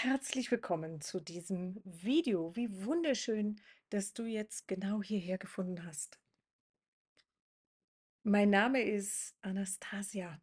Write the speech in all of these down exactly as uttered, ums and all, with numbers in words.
Herzlich willkommen zu diesem Video. Wie wunderschön, dass du jetzt genau hierher gefunden hast. Mein Name ist Anastasia.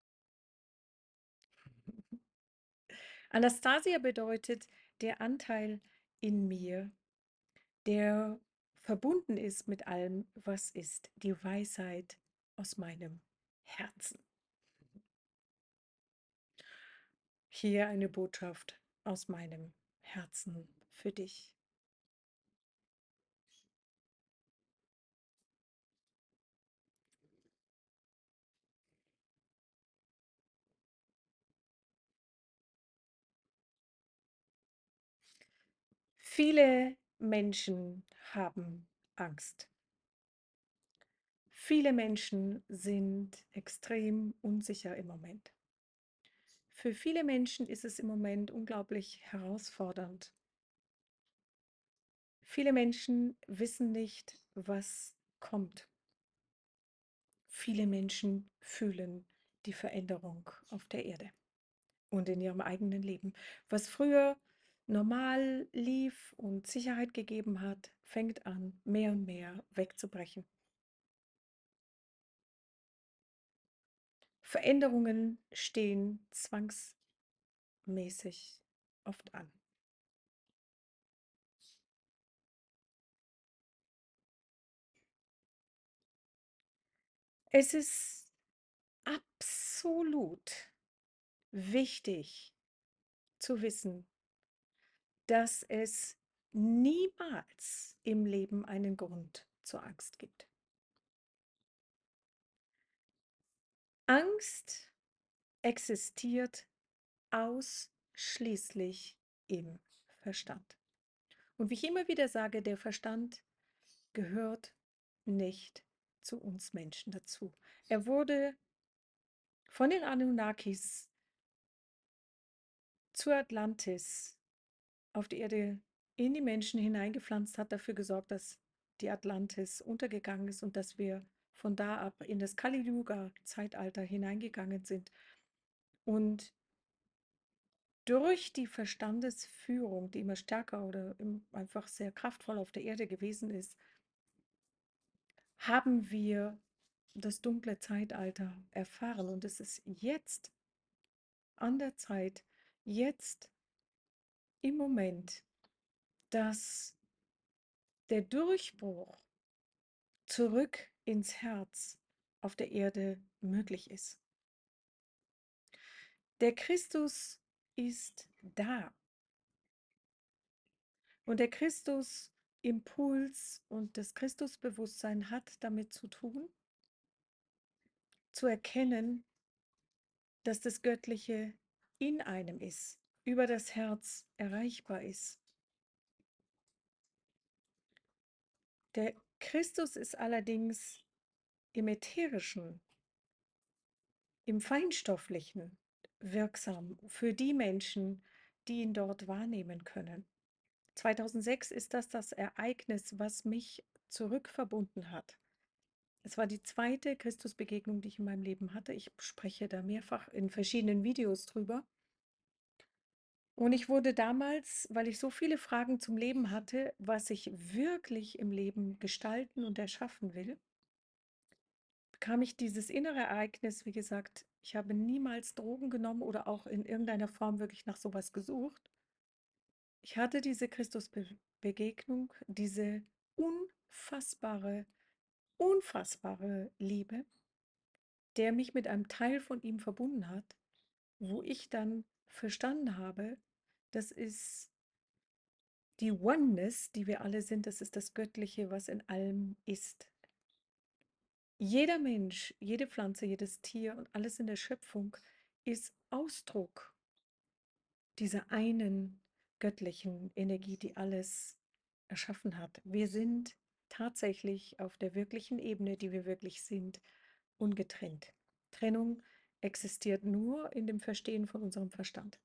Anastasia bedeutet der Anteil in mir, der verbunden ist mit allem, was ist, die Weisheit aus meinem Herzen. Hier eine Botschaft aus meinem Herzen für dich. Viele Menschen haben Angst. Viele Menschen sind extrem unsicher im Moment. Für viele Menschen ist es im Moment unglaublich herausfordernd. Viele Menschen wissen nicht, was kommt. Viele Menschen fühlen die Veränderung auf der Erde und in ihrem eigenen Leben. Was früher normal lief und Sicherheit gegeben hat, fängt an, mehr und mehr wegzubrechen. Veränderungen stehen zwangsmäßig oft an. Es ist absolut wichtig zu wissen, dass es niemals im Leben einen Grund zur Angst gibt. Angst existiert ausschließlich im Verstand. Und wie ich immer wieder sage, der Verstand gehört nicht zu uns Menschen dazu. Er wurde von den Anunnakis zur Atlantis auf die Erde in die Menschen hineingepflanzt, hat dafür gesorgt, dass die Atlantis untergegangen ist und dass wir von da ab in das Kali-Yuga-Zeitalter hineingegangen sind. Und durch die Verstandesführung, die immer stärker oder einfach sehr kraftvoll auf der Erde gewesen ist, haben wir das dunkle Zeitalter erfahren. Und es ist jetzt an der Zeit, jetzt im Moment, dass der Durchbruch zurück ins Herz auf der Erde möglich ist. Der Christus ist da. Und der Christus-Impuls und das Christusbewusstsein hat damit zu tun, zu erkennen, dass das Göttliche in einem ist, über das Herz erreichbar ist. Der Christus ist allerdings im Ätherischen, im Feinstofflichen wirksam für die Menschen, die ihn dort wahrnehmen können. zweitausendsechs ist das das Ereignis, was mich zurückverbunden hat. Es war die zweite Christusbegegnung, die ich in meinem Leben hatte. Ich spreche da mehrfach in verschiedenen Videos drüber. Und ich wurde damals, weil ich so viele Fragen zum Leben hatte, was ich wirklich im Leben gestalten und erschaffen will, bekam ich dieses innere Ereignis, wie gesagt, ich habe niemals Drogen genommen oder auch in irgendeiner Form wirklich nach sowas gesucht. Ich hatte diese Christusbegegnung, diese unfassbare, unfassbare Liebe, der mich mit einem Teil von ihm verbunden hat, wo ich dann verstanden habe, das ist die Oneness, die wir alle sind, das ist das Göttliche, was in allem ist. Jeder Mensch, jede Pflanze, jedes Tier und alles in der Schöpfung ist Ausdruck dieser einen göttlichen Energie, die alles erschaffen hat. Wir sind tatsächlich auf der wirklichen Ebene, die wir wirklich sind, ungetrennt. Trennung existiert nur in dem Verstehen von unserem Verstand.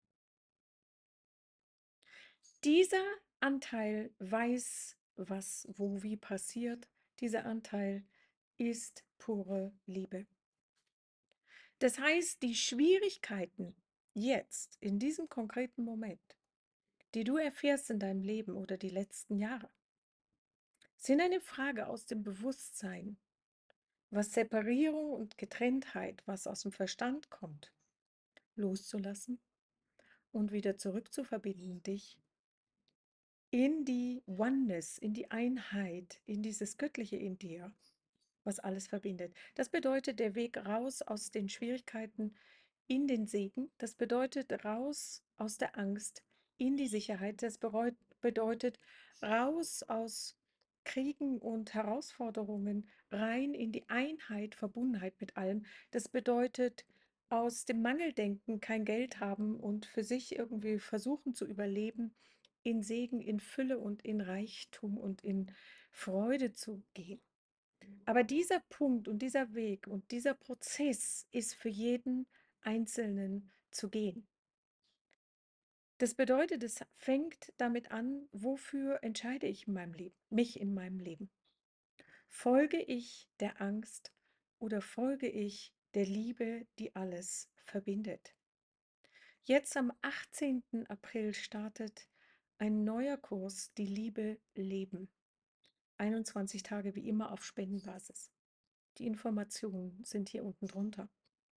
Dieser Anteil weiß, was wo wie passiert. Dieser Anteil ist pure Liebe. Das heißt, die Schwierigkeiten jetzt, in diesem konkreten Moment, die du erfährst in deinem Leben oder die letzten Jahre, sind eine Frage aus dem Bewusstsein, was Separierung und Getrenntheit, was aus dem Verstand kommt, loszulassen und wieder zurückzuverbinden, dich in die Oneness, in die Einheit, in dieses Göttliche in dir, was alles verbindet. Das bedeutet der Weg raus aus den Schwierigkeiten in den Segen. Das bedeutet raus aus der Angst in die Sicherheit. Das bereut, bedeutet raus aus Kriegen und Herausforderungen, rein in die Einheit, Verbundenheit mit allem. Das bedeutet aus dem Mangeldenken kein Geld haben und für sich irgendwie versuchen zu überleben, in Segen, in Fülle und in Reichtum und in Freude zu gehen. Aber dieser Punkt und dieser Weg und dieser Prozess ist für jeden Einzelnen zu gehen. Das bedeutet, es fängt damit an, wofür entscheide ich in meinem Leben, mich in meinem Leben. Folge ich der Angst oder folge ich der Liebe, die alles verbindet? Jetzt am achtzehnten April startet ein neuer Kurs, die Liebe leben. einundzwanzig Tage wie immer auf Spendenbasis. Die Informationen sind hier unten drunter.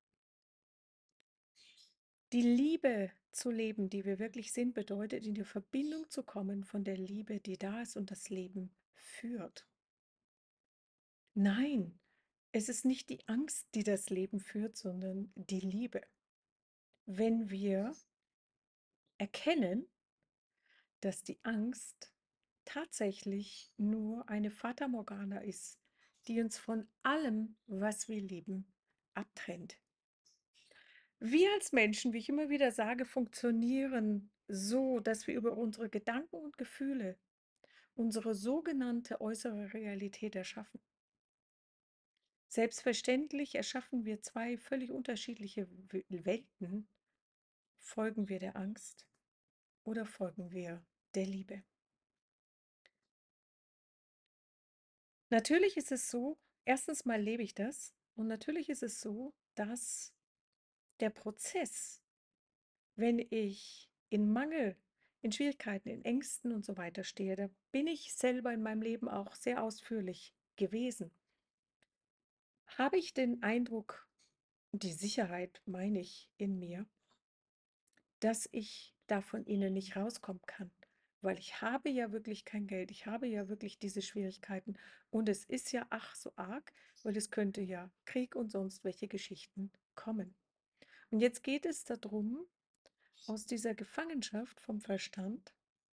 Die Liebe zu leben, die wir wirklich sind, bedeutet, in die Verbindung zu kommen von der Liebe, die da ist und das Leben führt. Nein, es ist nicht die Angst, die das Leben führt, sondern die Liebe. Wenn wir erkennen, dass die Angst tatsächlich nur eine Fata Morgana ist, die uns von allem, was wir lieben, abtrennt. Wir als Menschen, wie ich immer wieder sage, funktionieren so, dass wir über unsere Gedanken und Gefühle unsere sogenannte äußere Realität erschaffen. Selbstverständlich erschaffen wir zwei völlig unterschiedliche Welten. Folgen wir der Angst oder folgen wir der Liebe? Natürlich ist es so, erstens mal lebe ich das und natürlich ist es so, dass der Prozess, wenn ich in Mangel, in Schwierigkeiten, in Ängsten und so weiter stehe, da bin ich selber in meinem Leben auch sehr ausführlich gewesen. Habe ich den Eindruck, die Sicherheit meine ich in mir, dass ich da von innen nicht rauskommen kann, weil ich habe ja wirklich kein Geld, ich habe ja wirklich diese Schwierigkeiten und es ist ja ach so arg, weil es könnte ja Krieg und sonst welche Geschichten kommen. Und jetzt geht es darum, aus dieser Gefangenschaft vom Verstand,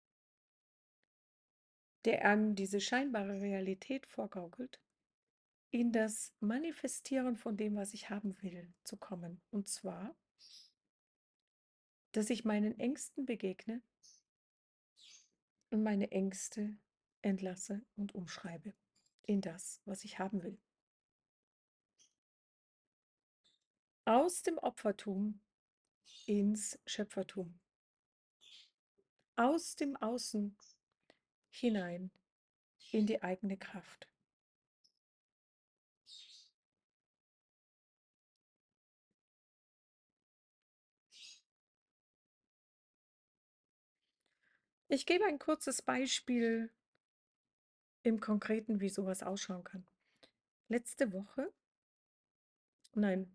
der einem diese scheinbare Realität vorgaukelt, in das Manifestieren von dem, was ich haben will, zu kommen. Und zwar, dass ich meinen Ängsten begegne und meine Ängste entlasse und umschreibe in das, was ich haben will. Aus dem Opfertum ins Schöpfertum. Aus dem Außen hinein in die eigene Kraft. Ich gebe ein kurzes Beispiel im Konkreten, wie sowas ausschauen kann. Letzte Woche, nein,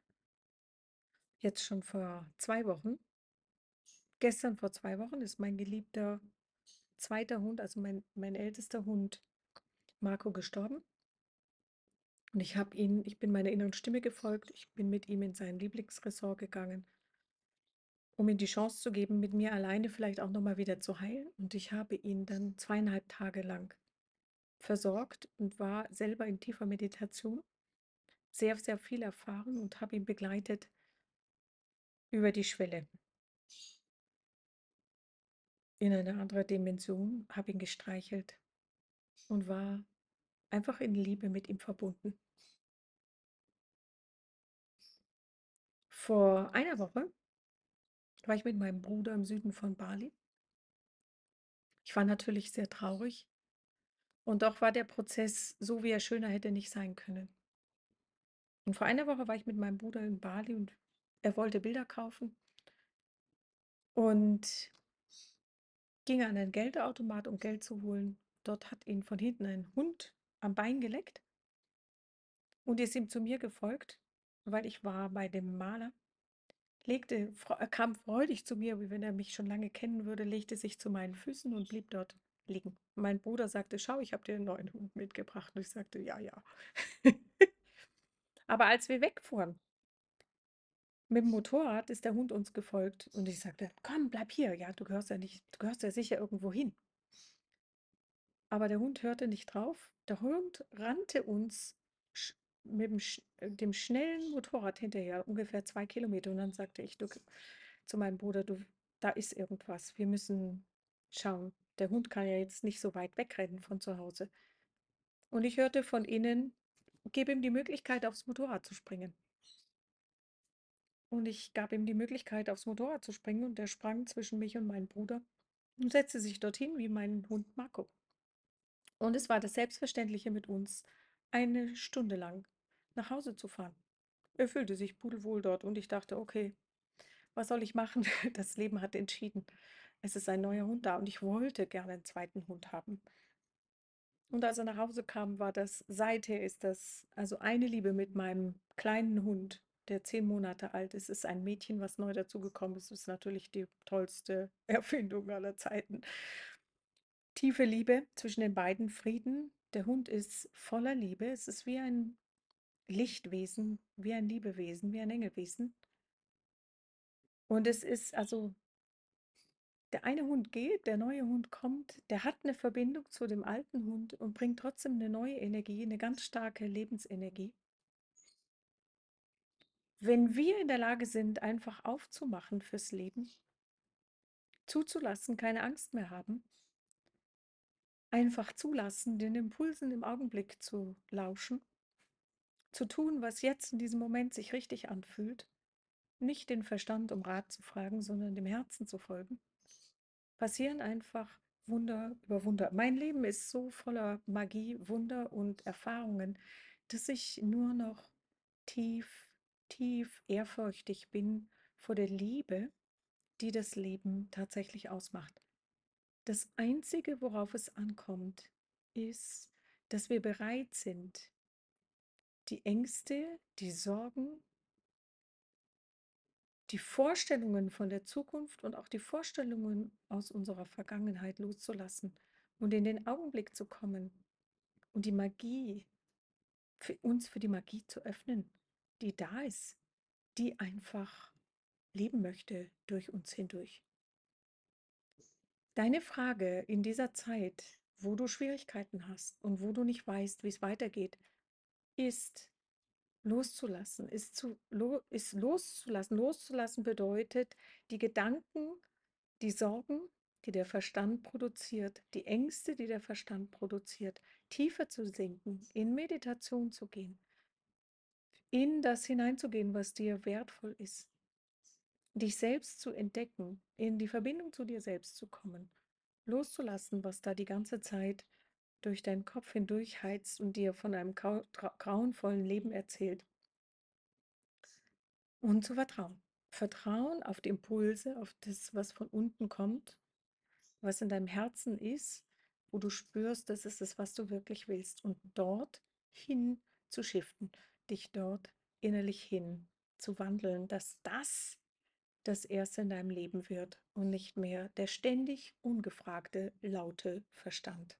jetzt schon vor zwei Wochen, gestern vor zwei Wochen ist mein geliebter zweiter Hund, also mein, mein ältester Hund, Marco, gestorben. Und ich habe ihn, ich bin meiner inneren Stimme gefolgt, ich bin mit ihm in sein Lieblingsressort gegangen, um ihm die Chance zu geben, mit mir alleine vielleicht auch nochmal wieder zu heilen. Und ich habe ihn dann zweieinhalb Tage lang versorgt und war selber in tiefer Meditation, sehr, sehr viel erfahren und habe ihn begleitet über die Schwelle in eine andere Dimension, habe ihn gestreichelt und war einfach in Liebe mit ihm verbunden. Vor einer Woche war ich mit meinem Bruder im Süden von Bali. Ich war natürlich sehr traurig und doch war der Prozess so, wie er schöner hätte nicht sein können. Und vor einer Woche war ich mit meinem Bruder in Bali und er wollte Bilder kaufen und ging an den Geldautomat, um Geld zu holen. Dort hat ihn von hinten ein Hund am Bein geleckt und ist ihm zu mir gefolgt, weil ich war bei dem Maler. Legte, fre- er kam freudig zu mir, wie wenn er mich schon lange kennen würde, legte sich zu meinen Füßen und blieb dort liegen. Mein Bruder sagte, schau, ich habe dir einen neuen Hund mitgebracht. Und ich sagte, ja, ja. Aber als wir wegfuhren mit dem Motorrad, ist der Hund uns gefolgt. Und ich sagte, komm, bleib hier. Ja, du gehörst ja nicht, du gehörst ja sicher irgendwo hin. Aber der Hund hörte nicht drauf. Der Hund rannte uns sch mit dem, sch äh, dem schnellen Motorrad hinterher, ungefähr zwei Kilometer. Und dann sagte ich du, zu meinem Bruder, du, da ist irgendwas. Wir müssen schauen. Der Hund kann ja jetzt nicht so weit wegrennen von zu Hause. Und ich hörte von innen, gib ihm die Möglichkeit, aufs Motorrad zu springen. Und ich gab ihm die Möglichkeit, aufs Motorrad zu springen. Und der sprang zwischen mich und meinen Bruder und setzte sich dorthin wie mein Hund Marco. Und es war das Selbstverständliche mit uns, eine Stunde lang nach Hause zu fahren. Er fühlte sich pudelwohl dort und ich dachte, okay, was soll ich machen? Das Leben hat entschieden. Es ist ein neuer Hund da und ich wollte gerne einen zweiten Hund haben. Und als er nach Hause kam, war das, seither ist das, also eine Liebe mit meinem kleinen Hund, der zehn Monate alt ist. Es ist ein Mädchen, was neu dazugekommen ist. Es ist natürlich die tollste Erfindung aller Zeiten. Tiefe Liebe zwischen den beiden, Frieden. Der Hund ist voller Liebe. Es ist wie ein Lichtwesen, wie ein Liebewesen, wie ein Engelwesen. Und es ist also, der eine Hund geht, der neue Hund kommt, der hat eine Verbindung zu dem alten Hund und bringt trotzdem eine neue Energie, eine ganz starke Lebensenergie. Wenn wir in der Lage sind, einfach aufzumachen fürs Leben, zuzulassen, keine Angst mehr haben, einfach zulassen, den Impulsen im Augenblick zu lauschen, zu tun, was jetzt in diesem Moment sich richtig anfühlt, nicht den Verstand um Rat zu fragen, sondern dem Herzen zu folgen, passieren einfach Wunder über Wunder. Mein Leben ist so voller Magie, Wunder und Erfahrungen, dass ich nur noch tief, tief ehrfürchtig bin vor der Liebe, die das Leben tatsächlich ausmacht. Das Einzige, worauf es ankommt, ist, dass wir bereit sind, die Ängste, die Sorgen, die Vorstellungen von der Zukunft und auch die Vorstellungen aus unserer Vergangenheit loszulassen und in den Augenblick zu kommen und die Magie, für uns für die Magie zu öffnen, die da ist, die einfach leben möchte durch uns hindurch. Deine Frage in dieser Zeit, wo du Schwierigkeiten hast und wo du nicht weißt, wie es weitergeht, ist loszulassen, ist, zu, lo, ist loszulassen. Loszulassen bedeutet, die Gedanken, die Sorgen, die der Verstand produziert, die Ängste, die der Verstand produziert, tiefer zu sinken, in Meditation zu gehen, in das hineinzugehen, was dir wertvoll ist, dich selbst zu entdecken, in die Verbindung zu dir selbst zu kommen, loszulassen, was da die ganze Zeit durch deinen Kopf hindurch heizt und dir von einem grauenvollen Leben erzählt. Und zu vertrauen. Vertrauen auf die Impulse, auf das, was von unten kommt, was in deinem Herzen ist, wo du spürst, das ist es, was du wirklich willst. Und dort hin zu shiften, dich dort innerlich hin zu wandeln, dass das das Erste in deinem Leben wird und nicht mehr der ständig ungefragte, laute Verstand.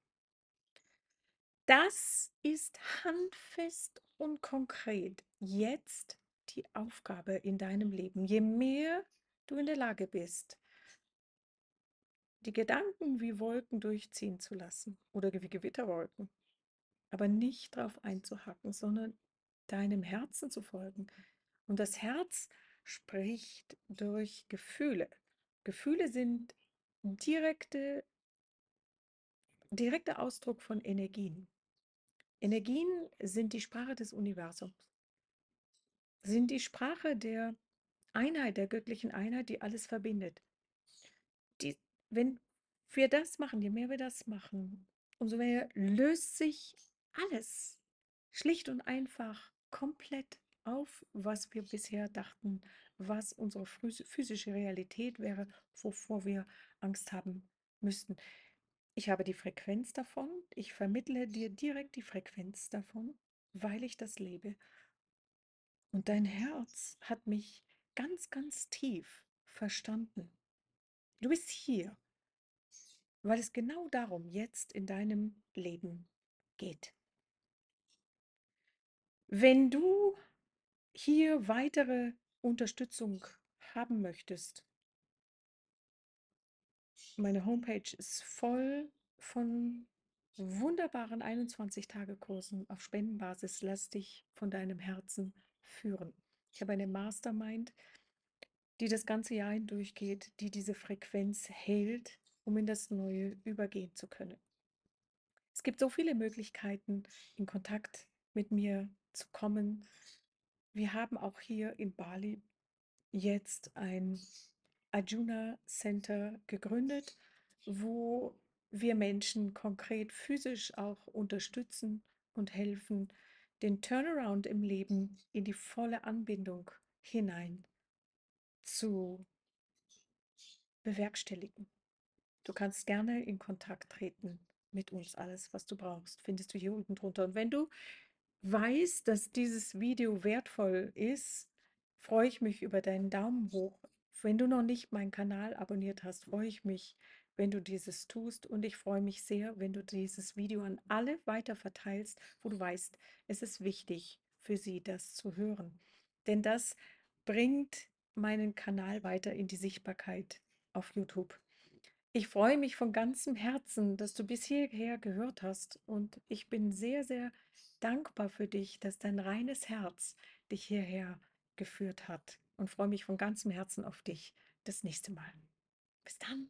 Das ist handfest und konkret jetzt die Aufgabe in deinem Leben. Je mehr du in der Lage bist, die Gedanken wie Wolken durchziehen zu lassen oder wie Gewitterwolken, aber nicht darauf einzuhacken, sondern deinem Herzen zu folgen. Und das Herz spricht durch Gefühle. Gefühle sind direkte, direkter Ausdruck von Energien. Energien sind die Sprache des Universums, sind die Sprache der Einheit, der göttlichen Einheit, die alles verbindet. Die, wenn wir das machen, je mehr wir das machen, umso mehr löst sich alles schlicht und einfach komplett auf, was wir bisher dachten, was unsere phys- physische Realität wäre, wovor wir Angst haben müssten. Ich habe die Frequenz davon, ich vermittle dir direkt die Frequenz davon, weil ich das lebe. Und dein Herz hat mich ganz, ganz tief verstanden. Du bist hier, weil es genau darum jetzt in deinem Leben geht. Wenn du hier weitere Unterstützung haben möchtest, meine Homepage ist voll von wunderbaren einundzwanzig-Tage-Kursen auf Spendenbasis. Lass dich von deinem Herzen führen. Ich habe eine Mastermind, die das ganze Jahr hindurch geht, die diese Frequenz hält, um in das Neue übergehen zu können. Es gibt so viele Möglichkeiten, in Kontakt mit mir zu kommen. Wir haben auch hier in Bali jetzt ein Arjuna Center gegründet, wo wir Menschen konkret physisch auch unterstützen und helfen, den Turnaround im Leben in die volle Anbindung hinein zu bewerkstelligen. Du kannst gerne in Kontakt treten mit uns. Alles, was du brauchst, findest du hier unten drunter. Und wenn du weißt, dass dieses Video wertvoll ist, freue ich mich über deinen Daumen hoch. Wenn du noch nicht meinen Kanal abonniert hast, freue ich mich, wenn du dieses tust. Und ich freue mich sehr, wenn du dieses Video an alle weiter verteilst, wo du weißt, es ist wichtig für sie, das zu hören. Denn das bringt meinen Kanal weiter in die Sichtbarkeit auf YouTube. Ich freue mich von ganzem Herzen, dass du bis hierher gehört hast und ich bin sehr, sehr dankbar für dich, dass dein reines Herz dich hierher geführt hat und freue mich von ganzem Herzen auf dich das nächste Mal. Bis dann.